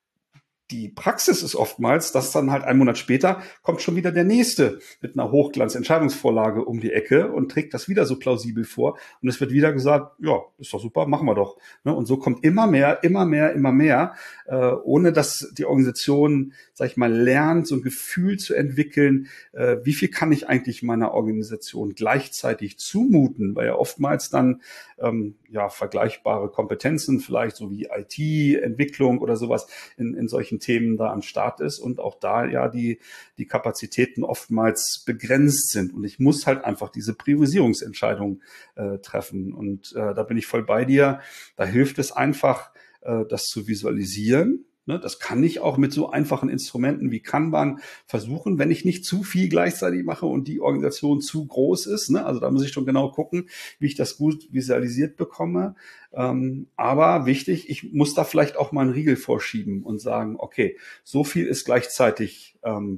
Die Praxis ist oftmals, dass dann halt einen Monat später kommt schon wieder der Nächste mit einer Hochglanz-Entscheidungsvorlage um die Ecke und trägt das wieder so plausibel vor. Und es wird wieder gesagt, ja, ist doch super, machen wir doch. Und so kommt immer mehr, immer mehr, immer mehr, ohne dass die Organisation, sag ich mal, lernt, so ein Gefühl zu entwickeln, wie viel kann ich eigentlich meiner Organisation gleichzeitig zumuten, weil ja oftmals dann ja vergleichbare Kompetenzen, vielleicht so wie I T-Entwicklung oder sowas in, in solchen Themen da am Start ist und auch da ja die, die Kapazitäten oftmals begrenzt sind. Und ich muss halt einfach diese Priorisierungsentscheidung äh, treffen. Und äh, da bin ich voll bei dir. Da hilft es einfach, äh, das zu visualisieren. Ne, das kann ich auch mit so einfachen Instrumenten wie Kanban versuchen, wenn ich nicht zu viel gleichzeitig mache und die Organisation zu groß ist. Ne? Also da muss ich schon genau gucken, wie ich das gut visualisiert bekomme. Ähm, aber wichtig, ich muss da vielleicht auch mal einen Riegel vorschieben und sagen, okay, so viel ist gleichzeitig ähm,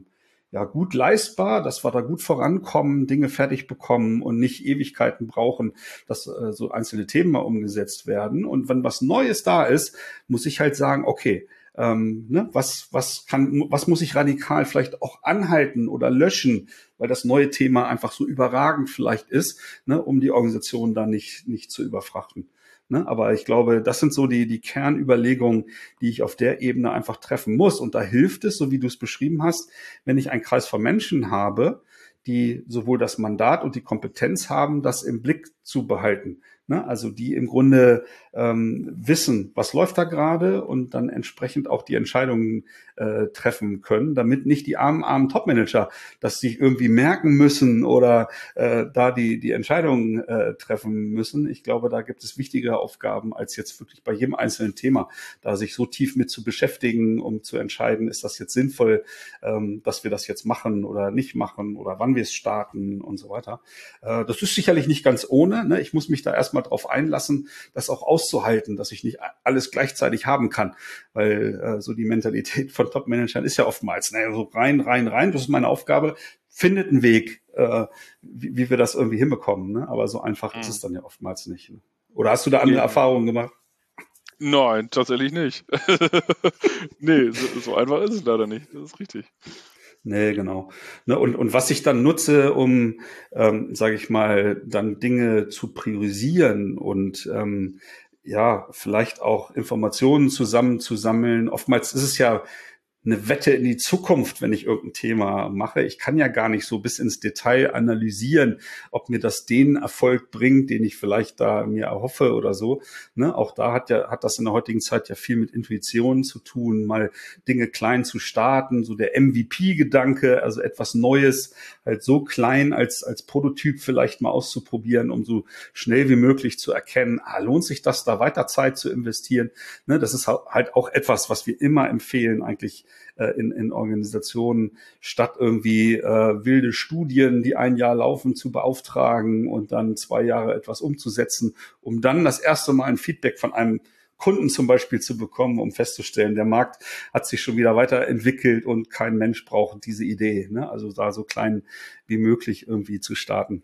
ja gut leistbar, dass wir da gut vorankommen, Dinge fertig bekommen und nicht Ewigkeiten brauchen, dass äh, so einzelne Themen mal umgesetzt werden. Und wenn was Neues da ist, muss ich halt sagen, okay, ähm, ne, was was kann, was muss ich radikal vielleicht auch anhalten oder löschen, weil das neue Thema einfach so überragend vielleicht ist, ne, um die Organisation da nicht nicht zu überfrachten. Ne, aber ich glaube, das sind so die, die Kernüberlegungen, die ich auf der Ebene einfach treffen muss. Und da hilft es, so wie du es beschrieben hast, wenn ich einen Kreis von Menschen habe, die sowohl das Mandat und die Kompetenz haben, das im Blick zu behalten. Ne, also die im Grunde ähm, wissen, was läuft da gerade und dann entsprechend auch die Entscheidungen äh, treffen können, damit nicht die armen, armen Topmanager das sich irgendwie merken müssen oder äh, da die, die Entscheidungen äh, treffen müssen. Ich glaube, da gibt es wichtigere Aufgaben, als jetzt wirklich bei jedem einzelnen Thema, da sich so tief mit zu beschäftigen, um zu entscheiden, ist das jetzt sinnvoll, ähm, dass wir das jetzt machen oder nicht machen oder wann wir es starten und so weiter. Äh, das ist sicherlich nicht ganz ohne. Ne? Ich muss mich da erstmal drauf einlassen, das auch auszuhalten, dass ich nicht alles gleichzeitig haben kann, weil äh, so die Mentalität von Top-Managern ist ja oftmals, naja, so rein, rein, rein, das ist meine Aufgabe, findet einen Weg, äh, wie, wie wir das irgendwie hinbekommen, ne? Aber so einfach mhm. ist es dann ja oftmals nicht. Ne? Oder hast du da andere nee. Erfahrungen gemacht? Nein, tatsächlich nicht. nee, so, so einfach ist es leider nicht, das ist richtig. Nee, genau. Ne, und, und was ich dann nutze, um, ähm, sage ich mal, dann Dinge zu priorisieren und ähm, ja, vielleicht auch Informationen zusammenzusammeln. Oftmals ist es ja eine Wette in die Zukunft, wenn ich irgendein Thema mache. Ich kann ja gar nicht so bis ins Detail analysieren, ob mir das den Erfolg bringt, den ich vielleicht da mir erhoffe oder so. Ne? Auch da hat ja hat das in der heutigen Zeit ja viel mit Intuition zu tun, mal Dinge klein zu starten, so der M V P-Gedanke, also etwas Neues, halt so klein als als Prototyp vielleicht mal auszuprobieren, um so schnell wie möglich zu erkennen, ah, lohnt sich das, da weiter Zeit zu investieren. Ne? Das ist halt auch etwas, was wir immer empfehlen, eigentlich In, in Organisationen, statt irgendwie äh, wilde Studien, die ein Jahr laufen, zu beauftragen und dann zwei Jahre etwas umzusetzen, um dann das erste Mal ein Feedback von einem Kunden zum Beispiel zu bekommen, um festzustellen, der Markt hat sich schon wieder weiterentwickelt und kein Mensch braucht diese Idee. Ne? Also da so klein wie möglich irgendwie zu starten.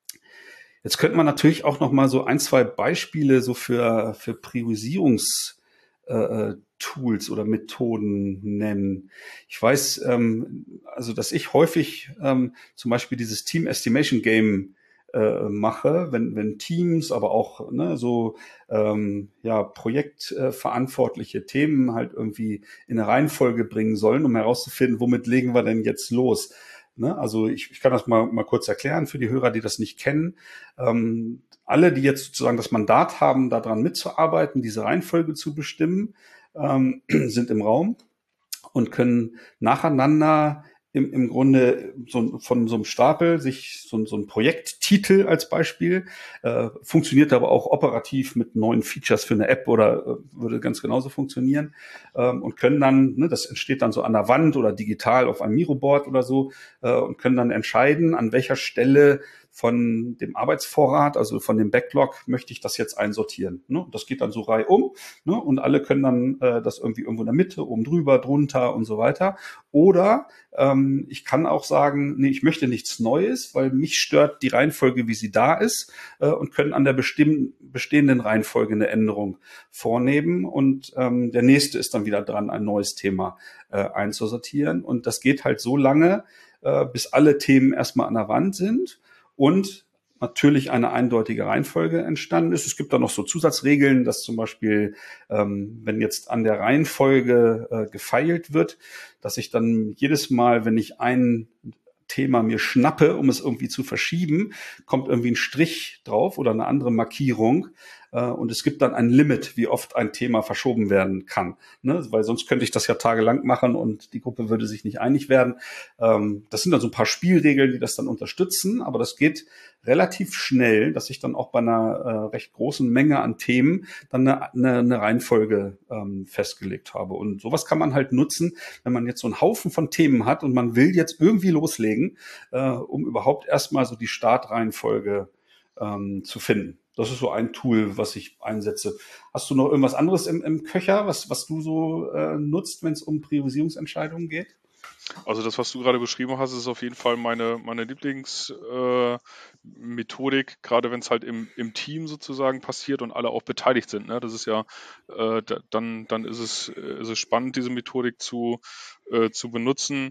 Jetzt könnte man natürlich auch noch mal so ein, zwei Beispiele so für, für Priorisierungs äh, Tools oder Methoden nennen. Ich weiß, ähm, also dass ich häufig ähm, zum Beispiel dieses Team Estimation Game äh, mache, wenn wenn Teams, aber auch ne, so ähm, ja projektverantwortliche äh, Themen halt irgendwie in eine Reihenfolge bringen sollen, um herauszufinden, womit legen wir denn jetzt los. Ne? Also ich, ich kann das mal mal kurz erklären für die Hörer, die das nicht kennen. Ähm, alle, die jetzt sozusagen das Mandat haben, daran mitzuarbeiten, diese Reihenfolge zu bestimmen, ähm, sind im Raum und können nacheinander im, im Grunde so, von so einem Stapel sich so, so ein Projekttitel als Beispiel, äh, funktioniert aber auch operativ mit neuen Features für eine App oder äh, würde ganz genauso funktionieren, ähm, und können dann, ne, das entsteht dann so an der Wand oder digital auf einem Miroboard oder so, äh, und können dann entscheiden, an welcher Stelle von dem Arbeitsvorrat, also von dem Backlog, möchte ich das jetzt einsortieren. Ne? Das geht dann so reihum, ne? Und alle können dann äh, das irgendwie irgendwo in der Mitte, oben drüber, drunter und so weiter. Oder ähm, ich kann auch sagen, nee, ich möchte nichts Neues, weil mich stört die Reihenfolge, wie sie da ist, äh, und können an der bestimm- bestehenden Reihenfolge eine Änderung vornehmen. Und ähm, der nächste ist dann wieder dran, ein neues Thema äh, einzusortieren. Und das geht halt so lange, äh, bis alle Themen erstmal an der Wand sind und natürlich eine eindeutige Reihenfolge entstanden ist. Es gibt da noch so Zusatzregeln, dass zum Beispiel, ähm, wenn jetzt an der Reihenfolge äh, gefeilt wird, dass ich dann jedes Mal, wenn ich ein Thema mir schnappe, um es irgendwie zu verschieben, kommt irgendwie ein Strich drauf oder eine andere Markierung. Und es gibt dann ein Limit, wie oft ein Thema verschoben werden kann. Ne? Weil sonst könnte ich das ja tagelang machen und die Gruppe würde sich nicht einig werden. Ähm, das sind dann so ein paar Spielregeln, die das dann unterstützen. Aber das geht relativ schnell, dass ich dann auch bei einer äh, recht großen Menge an Themen dann eine, eine, eine Reihenfolge ähm, festgelegt habe. Und sowas kann man halt nutzen, wenn man jetzt so einen Haufen von Themen hat und man will jetzt irgendwie loslegen, äh, um überhaupt erstmal so die Startreihenfolge ähm, zu finden. Das ist so ein Tool, was ich einsetze. Hast du noch irgendwas anderes im, im Köcher, was, was du so äh, nutzt, wenn es um Priorisierungsentscheidungen geht? Also das, was du gerade beschrieben hast, ist auf jeden Fall meine, meine Lieblingsmethodik, äh, gerade wenn es halt im, im Team sozusagen passiert und alle auch beteiligt sind. Ne? Das ist ja, äh, da, dann, dann ist es, ist es spannend, diese Methodik zu, äh, zu benutzen.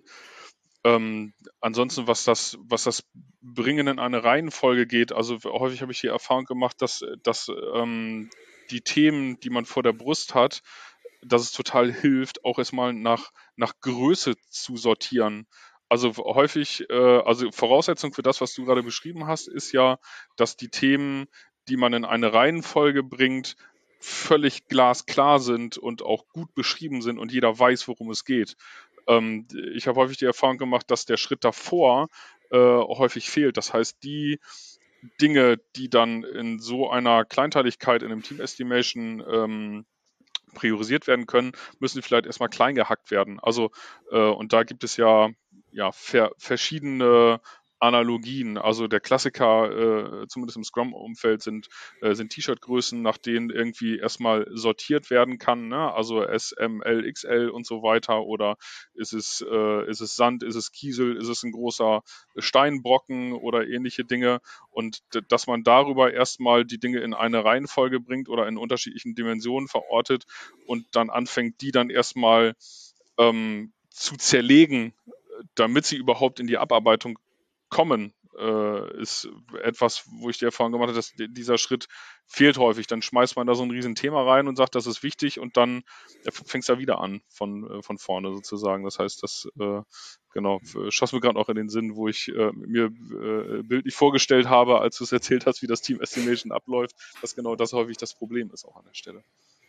Ähm, ansonsten, was das, was das Bringen in eine Reihenfolge geht, also häufig habe ich die Erfahrung gemacht, dass, dass ähm, die Themen, die man vor der Brust hat, dass es total hilft, auch erstmal nach, nach Größe zu sortieren. Also häufig, äh, also Voraussetzung für das, was du gerade beschrieben hast, ist ja, dass die Themen, die man in eine Reihenfolge bringt, völlig glasklar sind und auch gut beschrieben sind und jeder weiß, worum es geht. Ähm, ich habe häufig die Erfahrung gemacht, dass der Schritt davor äh, häufig fehlt. Das heißt, die Dinge, die dann in so einer Kleinteiligkeit in einem Team Estimation ähm, priorisiert werden können, müssen vielleicht erstmal klein gehackt werden. Also, äh, und da gibt es ja, ja ver verschiedene Analogien. Also der Klassiker, äh, zumindest im Scrum-Umfeld, sind, äh, sind T-Shirt-Größen, nach denen irgendwie erstmal sortiert werden kann. Ne? Also S, M, L, X L und so weiter. Oder ist es, äh, ist es Sand, ist es Kiesel, ist es ein großer Steinbrocken oder ähnliche Dinge. Und dass man darüber erstmal die Dinge in eine Reihenfolge bringt oder in unterschiedlichen Dimensionen verortet und dann anfängt, die dann erstmal ähm, zu zerlegen, damit sie überhaupt in die Abarbeitung kommen, äh, ist etwas, wo ich die Erfahrung gemacht habe, dass dieser Schritt fehlt häufig. Dann schmeißt man da so ein riesen Thema rein und sagt, das ist wichtig, und dann ja, fängt es ja wieder an von, äh, von vorne sozusagen. Das heißt, das äh, genau, schoss mir gerade auch in den Sinn, wo ich äh, mir äh, bildlich vorgestellt habe, als du es erzählt hast, wie das Team Estimation abläuft, dass genau das häufig das Problem ist auch an der Stelle.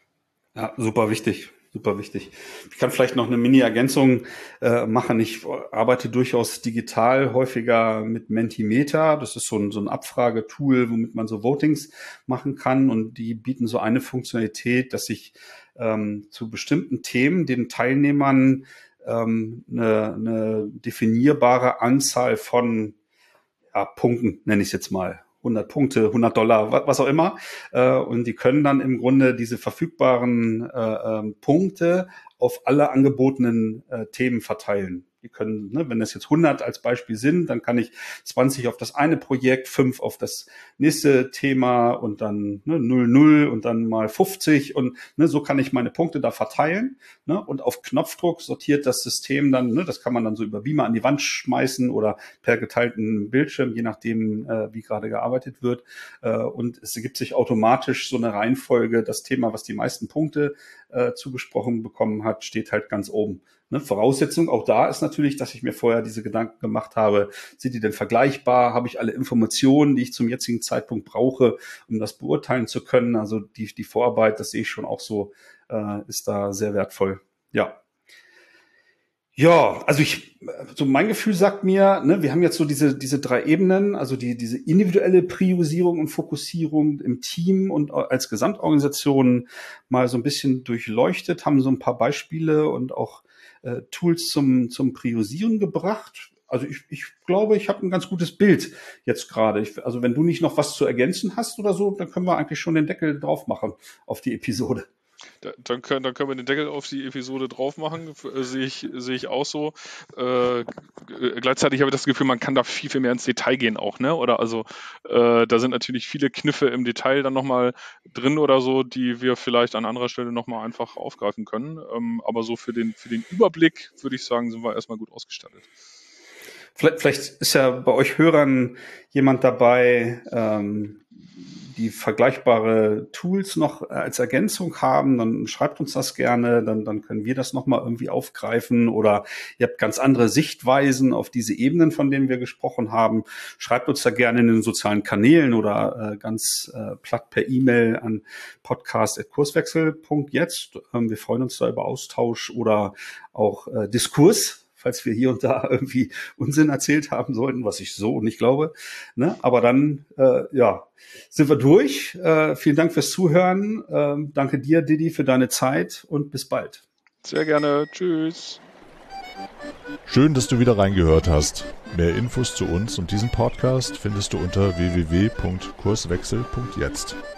Ja, super wichtig, super wichtig. Ich kann vielleicht noch eine Mini-Ergänzung äh, machen. Ich arbeite durchaus digital häufiger mit Mentimeter. Das ist so ein, so ein Abfragetool, womit man so Votings machen kann. Und die bieten so eine Funktionalität, dass ich ähm, zu bestimmten Themen den Teilnehmern ähm, eine, eine definierbare Anzahl von ja, Punkten, nenne ich es jetzt mal, hundert Punkte, hundert Dollar, was auch immer. Und die können dann im Grunde diese verfügbaren äh, Punkte auf alle angebotenen äh, Themen verteilen. Die können, ne, wenn das jetzt hundert als Beispiel sind, dann kann ich zwanzig auf das eine Projekt, fünf auf das nächste Thema und dann ne, null, null und dann mal fünfzig und ne, so kann ich meine Punkte da verteilen. Ne, und auf Knopfdruck sortiert das System dann, ne, das kann man dann so über Beamer an die Wand schmeißen oder per geteilten Bildschirm, je nachdem, äh, wie gerade gearbeitet wird. Äh, und es ergibt sich automatisch so eine Reihenfolge. Das Thema, was die meisten Punkte äh, zugesprochen bekommen hat, steht halt ganz oben. Ne, Voraussetzung auch da ist natürlich, dass ich mir vorher diese Gedanken gemacht habe, sind die denn vergleichbar? Habe ich alle Informationen, die ich zum jetzigen Zeitpunkt brauche, um das beurteilen zu können? Also die, die Vorarbeit, das sehe ich schon auch so, äh, ist da sehr wertvoll. Ja. Ja, also ich, so mein Gefühl sagt mir, ne, wir haben jetzt so diese diese drei Ebenen, also die diese individuelle Priorisierung und Fokussierung im Team und als Gesamtorganisation mal so ein bisschen durchleuchtet, haben so ein paar Beispiele und auch äh, Tools zum zum Priorisieren gebracht. Also ich, ich glaube, ich habe ein ganz gutes Bild jetzt gerade. Also wenn du nicht noch was zu ergänzen hast oder so, dann können wir eigentlich schon den Deckel drauf machen auf die Episode. Dann können, dann können wir den Deckel auf die Episode drauf machen, äh, sehe ich, sehe ich auch so. Äh, gleichzeitig habe ich das Gefühl, man kann da viel, viel mehr ins Detail gehen auch, ne? Oder also äh, da sind natürlich viele Kniffe im Detail dann nochmal drin oder so, die wir vielleicht an anderer Stelle nochmal einfach aufgreifen können. Ähm, aber so für den, für den Überblick, würde ich sagen, sind wir erstmal gut ausgestattet. Vielleicht, vielleicht ist ja bei euch Hörern jemand dabei, ähm, die vergleichbare Tools noch als Ergänzung haben, dann schreibt uns das gerne, dann, dann können wir das nochmal irgendwie aufgreifen, oder ihr habt ganz andere Sichtweisen auf diese Ebenen, von denen wir gesprochen haben. Schreibt uns da gerne in den sozialen Kanälen oder äh, ganz äh, platt per E-Mail an podcast at kurswechsel punkt jetzt. Ähm, wir freuen uns da über Austausch oder auch äh, Diskurs, falls wir hier und da irgendwie Unsinn erzählt haben sollten, was ich so nicht glaube. Ne? Aber dann, äh, ja, sind wir durch. Äh, vielen Dank fürs Zuhören. Ähm, danke dir, Didi, für deine Zeit und bis bald. Sehr gerne. Tschüss. Schön, dass du wieder reingehört hast. Mehr Infos zu uns und diesem Podcast findest du unter w w w punkt kurswechsel punkt jetzt.